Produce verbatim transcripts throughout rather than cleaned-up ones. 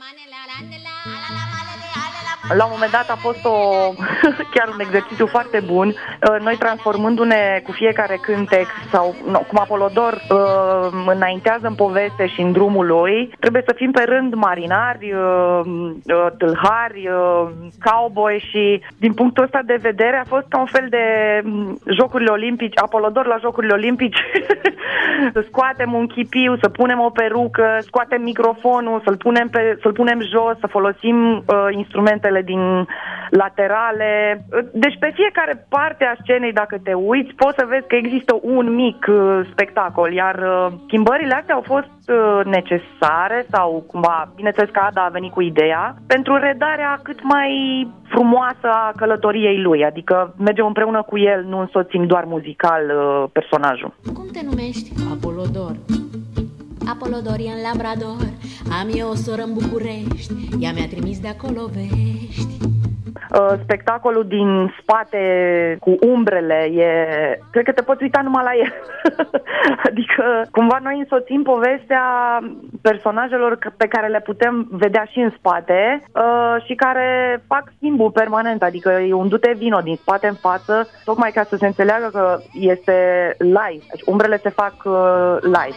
La un moment dat a fost o, chiar un exercițiu foarte bun. Noi transformându-ne cu fiecare cântec sau no, cum Apolodor uh, înaintează în poveste și în drumul lui, trebuie să fim pe rând marinari, uh, uh, tâlhari, uh, cowboy și din punctul ăsta de vedere a fost ca un fel de um, Jocurile Olimpice, Apolodor la Jocurile Olimpice. Să scoatem un chipiu, să punem o perucă, scoatem microfonul, să-l punem, pe, să-l punem jos, să folosim uh, instrumentele din laterale. Deci pe fiecare parte a scenei, dacă te uiți, poți să vezi că există un mic uh, spectacol, iar uh, schimbările astea au fost uh, necesare sau cumva, bineînțeles că Ada a venit cu ideea, pentru redarea cât mai frumoasă a călătoriei lui, adică mergem împreună cu el, nu însoțim doar muzical uh, personajul. Cum te numești? Apolodor. Apolodor e în Labrador. Am eu o soră în București. Ea mi-a trimis de acolo vești. Spectacolul din spate cu umbrele e... Cred că te poți uita numai la el. Adică cumva noi însoțim povestea personajelor pe care le putem vedea și în spate uh, și care fac schimbul permanent. Adică e un du-te vino din spate în față, tocmai ca să se înțeleagă că este live. Deci umbrele se fac uh, live.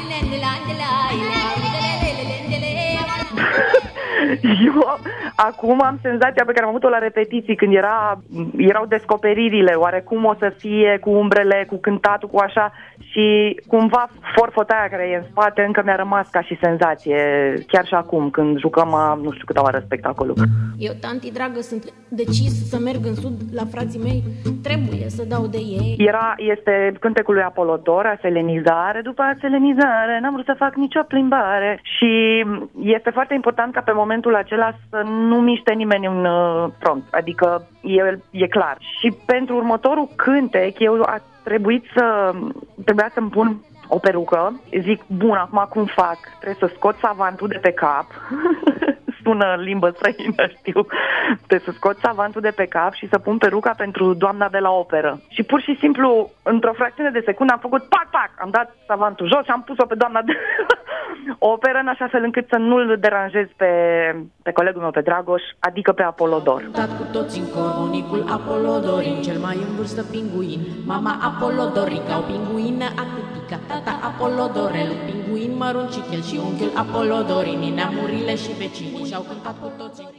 Eu acum am senzația pe care am avut-o la repetiții când era, erau descoperirile, oarecum o să fie cu umbrele, cu cântatul, cu așa, și cumva forfota aia care e în spate încă mi-a rămas ca și senzație, chiar și acum când jucăm a, nu știu câta oară spectacolul. Eu, tanti dragă, sunt decis să merg în sud la frații mei, trebuie să dau de ei. Era, este cântecul lui Apolodor, Aselenizare, după Aselenizare, n-am vrut să fac nicio plimbare și este foarte important ca pe momentul acela să nu miște nimeni în front, adică e, e clar. Și pentru următorul cântec eu a trebuit să, trebuia să-mi pun o perucă, zic, bun, acum cum fac? Trebuie să scot savantul de pe cap. Sună în limbă străină, știu. Trebuie să scot savantul de pe cap și să pun peruca pentru doamna de la operă. Și pur și simplu, într-o fracțiune de secundă am făcut pac, pac, am dat savantul jos și am pus-o pe doamna de operă în așa fel încât să nu-l deranjez pe, pe colegul meu, pe Dragoș, adică pe Apolodor. Dat cu toți în cor, bunicul Apolodorin, cel mai în vârstă pinguin, mama Apolodorica, o pinguină atâtica, tata Apolodorel, un pinguin măruncit, el și unchiul Apolodorin, neamurile și vecinii și-au cântat cu toții.